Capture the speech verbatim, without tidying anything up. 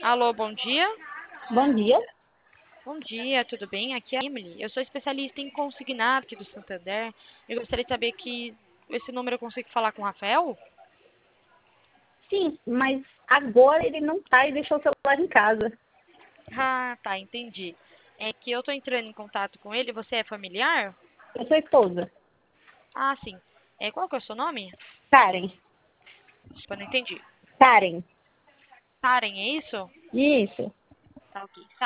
Alô, bom dia. Bom dia. Bom dia, tudo bem? Aqui é a Emily. Eu sou especialista em consignado aqui do Santander. Eu gostaria de saber que esse número eu consigo falar com o Rafael? Sim, mas agora ele não tá e deixou o celular em casa. Ah, tá, entendi. É que eu tô entrando em contato com ele. Você é familiar? Eu sou esposa. Ah, sim. É, qual que é o seu nome? Karen. Desculpa, não entendi. Karen. Karen, é isso? Isso. Tá, ok.